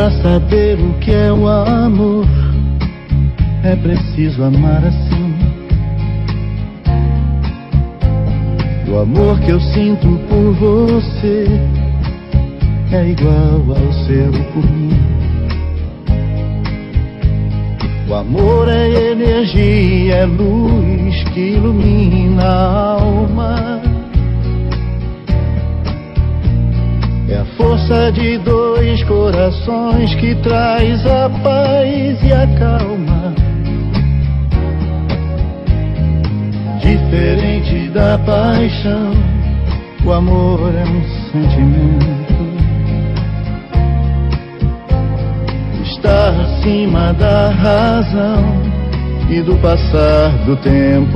Pra saber o que é o amor, é preciso amar assim. O amor que eu sinto por você é igual ao seu por mim. O amor é energia, é luz que ilumina a alma. É a força de dois corações que traz a paz e a calma. Diferente da paixão, o amor é um sentimento. Está acima da razão e do passar do tempo.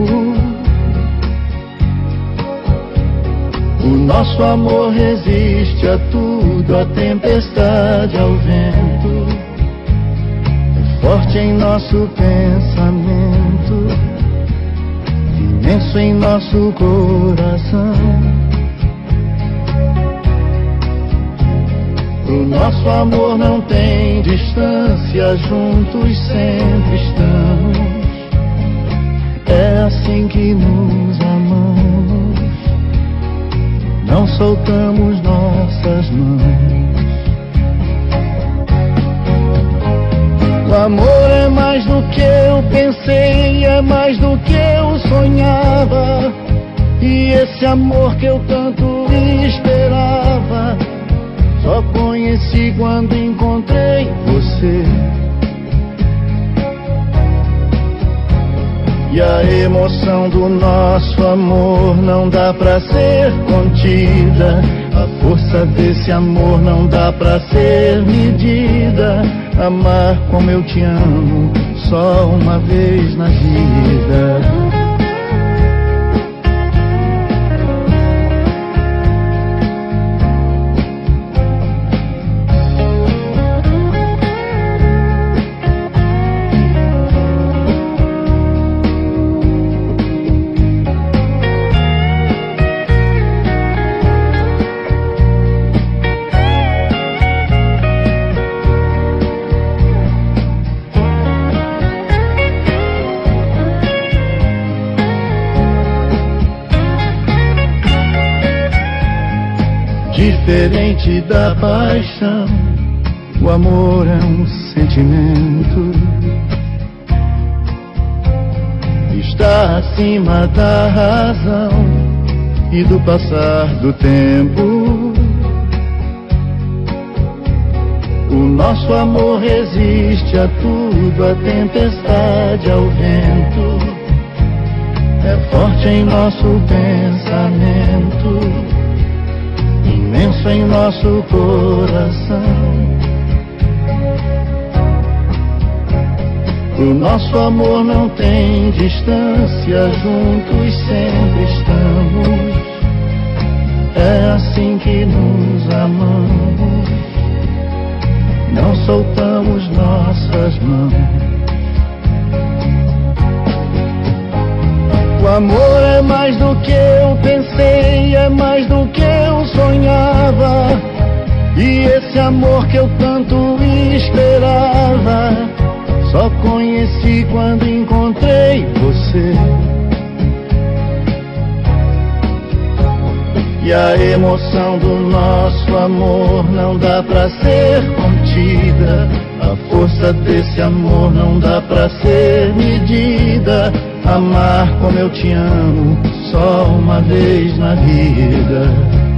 O nosso amor resiste a tudo, a tempestade, ao vento. É forte em nosso pensamento, imenso em nosso coração. Pro nosso amor não tem distância, juntos sempre estamos. É assim que nos amamos, não soltamos nossas mãos. O amor é mais do que eu pensei, é mais do que eu sonhava. E esse amor que eu tanto esperava, só conheci quando encontrei você. E a emoção do nosso amor não dá pra ser contida. A força desse amor não dá pra ser medida. Amar como eu te amo, só uma vez na vida. Diferente da paixão, o amor é um sentimento. Está acima da razão e do passar do tempo. O nosso amor resiste a tudo, a tempestade, ao vento. É forte em nosso pensamento, imenso em nosso coração. O nosso amor não tem distância, juntos sempre estamos. É assim que nos amamos, não soltamos nossas mãos. O amor é mais do que eu pensei, é mais do que eu sonhava. E esse amor que eu tanto esperava, só conheci quando encontrei você. E a emoção do nosso amor não dá pra ser contida. A força desse amor não dá pra ser medida. Amar como eu te amo, só uma vez na vida.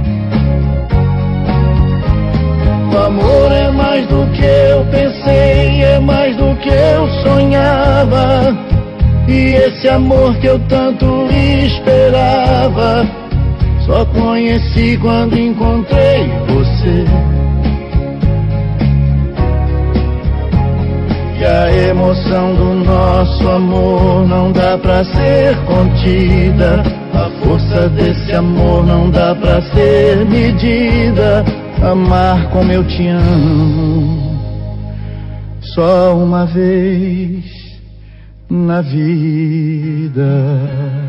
O amor é mais do que eu pensei, é mais do que eu sonhava. E esse amor que eu tanto esperava, só conheci quando encontrei você. E a emoção do nosso amor não dá pra ser contida. A força desse amor não dá pra ser medida. Amar como eu te amo, só uma vez na vida.